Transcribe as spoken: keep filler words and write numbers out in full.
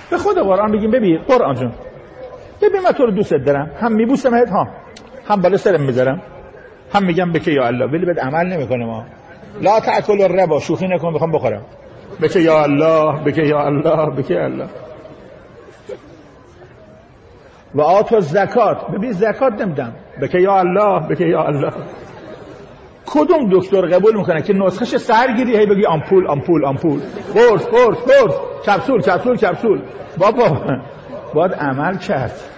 به خود قرآن بگیم ببین قرآن جون ببین من تو رو دوست دارم، هم میبوسمت ها، هم بالا سرم میذارم، هم میگم بکه یا الله، ولی بد عمل نمیکنه. ما لا تاکل الربا، شوخی نکن میخوام بخورم، بکه یا الله بکه یا الله بکه یا الله. و آتو زکات، ببین زکات نمیدم، بکه یا الله بکه یا الله. کدوم دکتر قبول میکنه که نسخش سرگیری هی بگی آمپول آمپول آمپول، قرص قرص قرص، کپسول کپسول کپسول؟ بابا باید عمل کرد.